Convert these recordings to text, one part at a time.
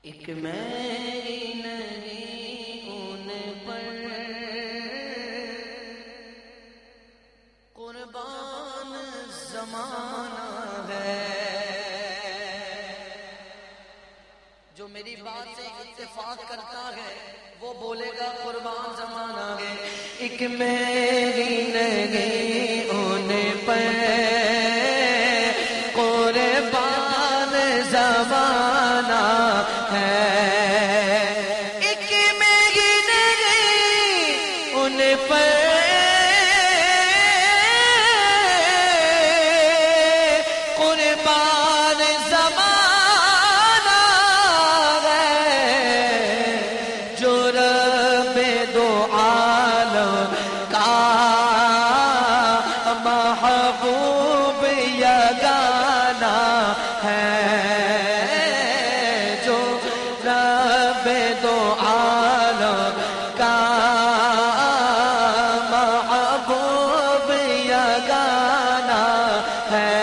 ایک میری نہیں ان پر قربان زمانہ ہے، جو میری بات سے اتفاق کرتا ہے وہ بولے گا قربان زمانہ ہے۔ ایک میری نہیں ان پر قربان زمانہ ہے، ایک میری نہیں ان پر قربان زمانہ ہے، جو رب دو عالم کا محبوب یگانہ ہے، جو رب دو عالم کا محبوب یگانہ ہے،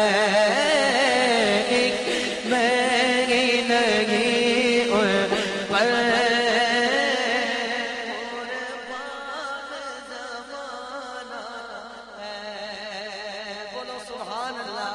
ایک میری نہیں ان پر قربان زمانہ ہے۔ بولو سبحان اللہ۔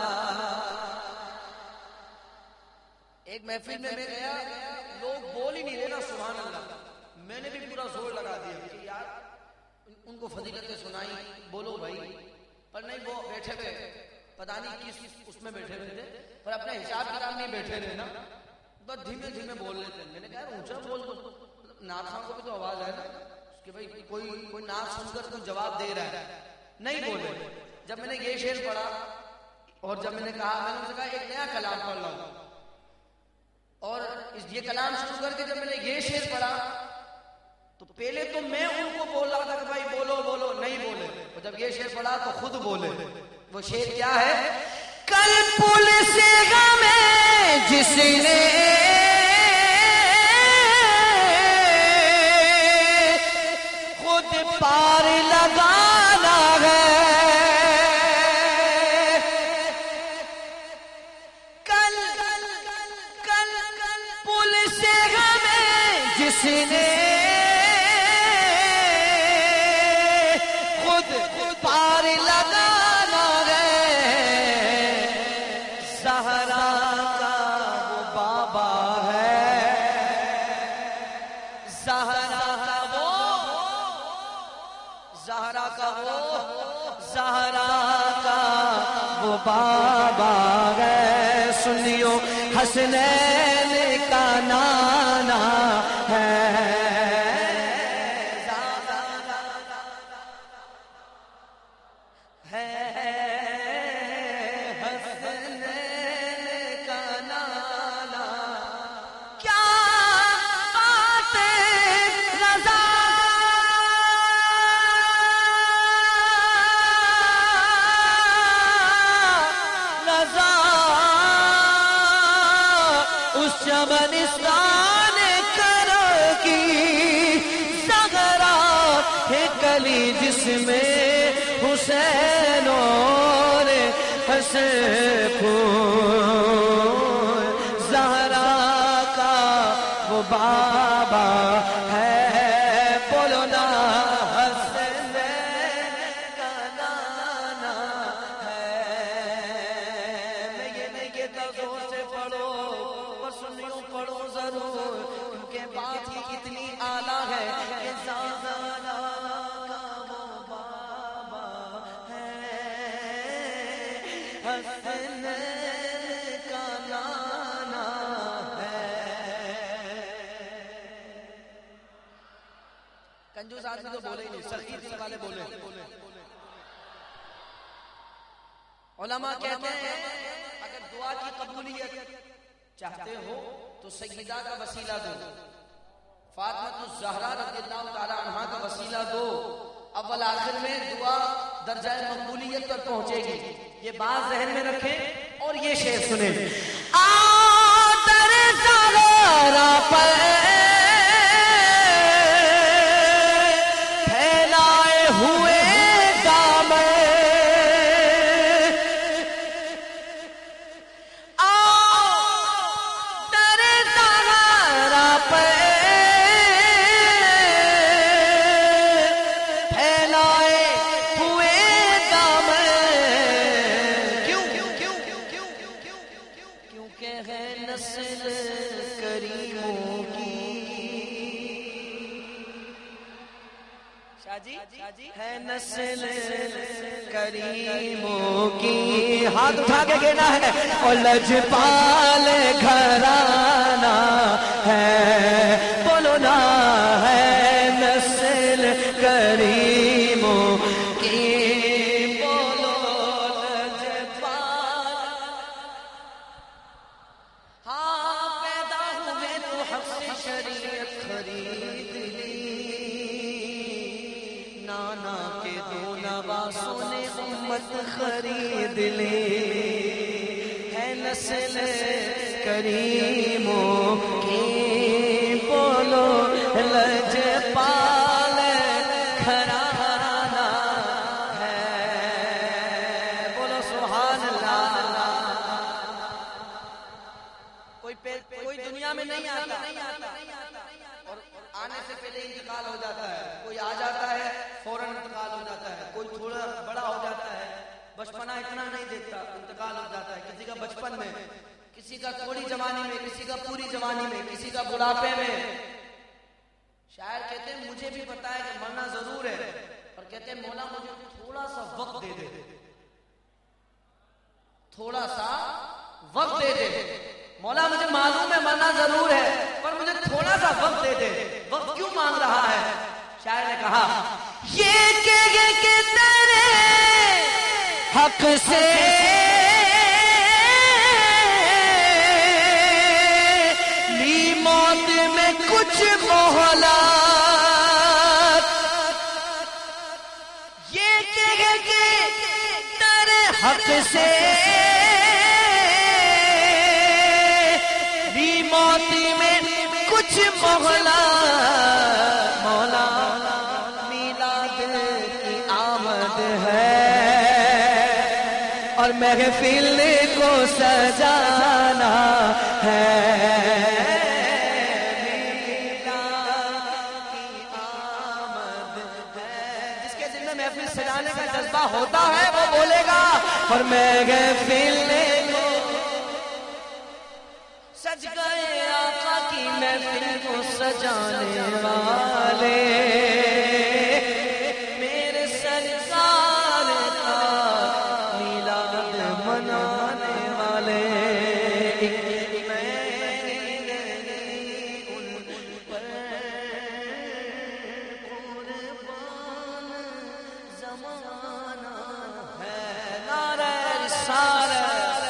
ایک محفل میں میں گیا، لوگ بول ہی نہیں رہے نا سبحان اللہ، میں نے بھی پورا زور لگا دیا کہ یار ان کو فضیلتیں سنائی، بولو بھائی، پر نہیں، وہ بیٹھے ہوئے پتہ نہیں کس اس میں بیٹھے ہوئے تھے، پر اپنے حساب کتاب نہیں بیٹھے رہے نا، بس دھیمے دھیمے بول رہے تھے۔ میں نے کہا اونچا بول دو، نعت خواں کو بھی تو آواز ہے نا کہ بھائی کوئی نعت سن کر کوئی جواب دے رہا ہے، نہیں بولے۔ جب میں نے یہ شعر پڑھا اور جب میں نے کہا، میں نے ان سے کہا ایک نیا کلام پڑھ رہا ہوں، اور یہ کلام شروع کر کے جب میں نے یہ شعر پڑھا تو پہلے تو میں ان کو بول رہا تھا کہ بھائی بولو بولو، نہیں بولے، اور جب یہ شعر پڑھا تو خود بولے۔ وہ شعر کیا ہے؟ کل پل سے ہمیں جس نے خود پار لگانا ہے، کل پل سے ہمیں جس نے خود پار لگانا ہے، زہرا کا وہ بابا ہے، زہرا کا وہ بابا ہے، سنیو حسنین کا نانا ہے، چمنستان کرو کی زہرا ہے کلی، جس میں حسین اور حسن پھول، زہرا کا وہ بابا ہے، بولو نا حسن کا نانا ہے۔ میں یہ نہیں کہتا زور سے پڑھو، سنیو پڑھو ضرور، ان کے بات ہی اتنی اعلیٰ ہے کہ زہرا کا وہ بابا ہے، حسن کا نانا ہے۔ کنجوس آدمی تو بولے ہی نہیں، سخی دل والے بولے۔ علماء کہتے ہیں اگر دعا کی قبولیت چاہتے ہو تو سیدہ کا وسیلہ دو، فاطمہ الزہرا رضی اللہ تعالی عنہا کا وسیلہ دو، اول آخر میں دعا درجہ مقبولیت پر پہنچے گی۔ یہ بات ذہن میں رکھیں اور یہ شعر سنیں۔ آدر زہرا پر پھیلائے ہوئے دامن، کریموں کی ہے نسل کریموں کی. ہاتھ اٹھا کے کہنا ہے اور لجپال گھرانہ ہے بولو نا ہے نسل کریموں کی بولو لجپال. ہاں پیدا ہوئے تو حق سے شریعت خرید لی نانا کے دو نواسوں نے امت خرید لی ہے نسل کریموں کی بولو لجپال گھرانہ ہے بولو سبحان اللہ. کوئی دنیا میں نہیں آتا اور آنے سے پہلے انتقال ہو جاتا ہے. کوئی آ جاتا ہے فوراً انتقال ہو جاتا ہے. کوئی تھوڑا بڑا ہو جاتا ہے بچپنا اتنا نہیں دیکھتا انتقال ہو جاتا ہے. کسی کا بچپن میں, کسی کا تھوڑی جوانی میں, کسی کا پوری جوانی میں, کسی کا بڑھاپے میں. شاعر کہتے ہیں مجھے بھی پتا ہے کہ مرنا ضرور ہے اور کہتے ہیں مولا مجھے تھوڑا سا وقت دے دے, تھوڑا سا وقت دے دے. مولا مجھے معلوم ہے مرنا ضرور ہے پر مجھے تھوڑا سا وقت دے دے. وقت کیوں مانگ رہا ہے؟ شاعر نے کہا یہ کہ تیرے حق سے لی موت میں کچھ مہلت. یہ کہ تیرے حق سے موت میں کچھ مہلت. مولا میلاد کی آمد ہے اور محفل کو سجانا ہے. میلاد کی آمد ہے. جس کے دل میں محفل سجانے کا جذبہ ہوتا ہے وہ بولے گا اور محفل کو سج گئے آقا کی محفل کو سجانے والے میرے سرکار کا میلاد منانے والے. زمانہ ہے نعرہ رسالت.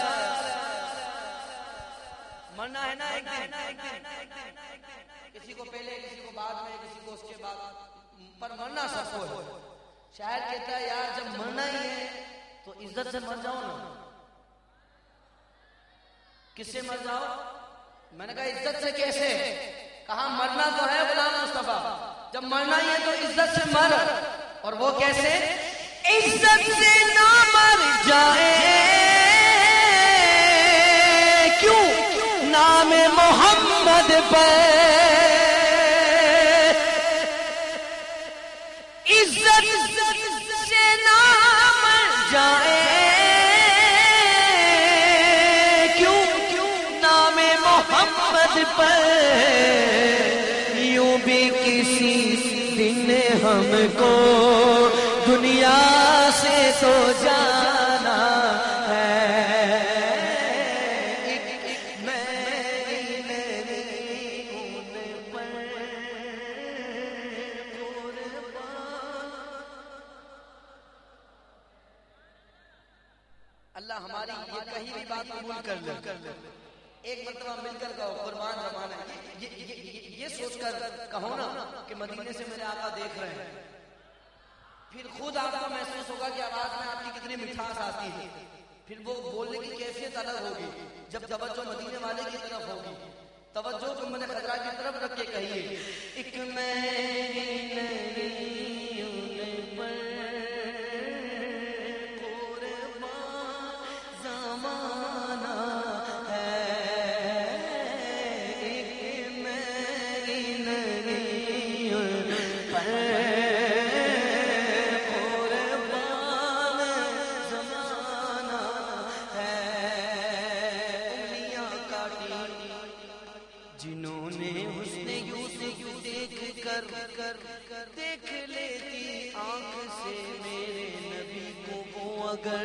مرنا ہے نا ایک دن, کسی کو پہلے کسی کو بعد میں کسی کو اس کے بعد, پر مرنا سب کو ہے. شاعر کہتا ہے یار جب مرنا ہی ہے تو عزت سے مر جاؤ نا. کس سے مر جاؤ؟ میں نے کہا عزت سے کیسے؟ کہا مرنا تو ہے غلام مصطفیٰ, جب مرنا ہی ہے تو عزت سے مر. اور وہ کیسے؟ عزت سے نہ مر جائے کیوں نام محمد پر. عزت سے نام جائے کیوں نام محمد پر. یوں بھی کسی دن ہم کو دنیا سے تو جانا ہے. اللہ ہماری یہ کہیں بھی بات قبول کر لے. ایک مرتبہ مل کر کہو قربان زمانہ, یہ سوچ کر کہو نا کہ مدینے سے میرے آقا دیکھ رہے ہیں. پھر خود آپ کو محسوس ہوگا کہ آواز میں آپ کی کتنی مٹھاس آتی ہے. پھر وہ بولنے کی کیفیت الگ ہوگی جب توجہ مدینے والے کی طرف ہوگی. توجہ کو میں نے خطرہ کی طرف رکھ کے کہیے ایک جنہوں نے حسن یوسف دیکھ کر دیکھ لیتی آنکھ سے میرے نبی کو وہ اگر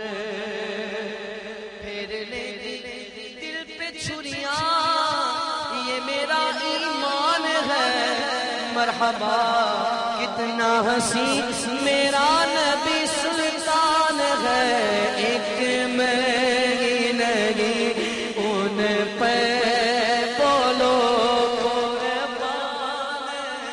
پھیر لیتی دل پہ چھریاں یہ میرا ایمان ہے مرحبا کتنا حسین میرا نبی سلطان ہے ایک میں ہی نہیں ان پہ بولو قربان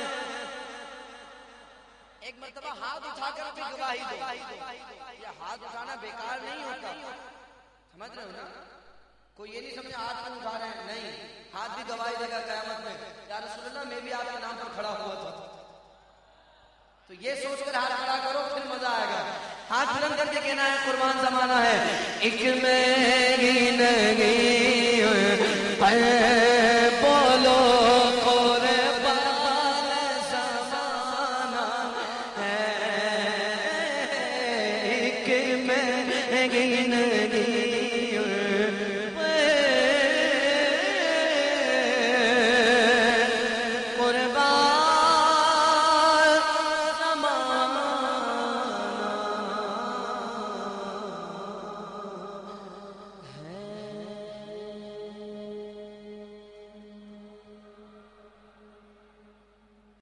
ایک مرتبہ ہاتھ اٹھا کر اپنی گواہی دو یہ ہاتھ اٹھانا بیکار نہیں ہوتا سمجھ رہے ہو نا کوئی یہ نہیں سمجھے ہاتھ کیوں اٹھا رہے ہیں نہیں ہاتھ بھی گواہی دے گا قیامت میں یا رسول اللہ میں بھی آپ کے نام پر کھڑا ہوا تھا تو یہ سوچ کر ہاتھ کھڑا کرو پھر مزہ آئے گا ہاتھ بلند کر کے کہنا ہے قربان زمانہ ہے ایک میری نہیں بولو قربان زمانہ ہے ایک میری نہیں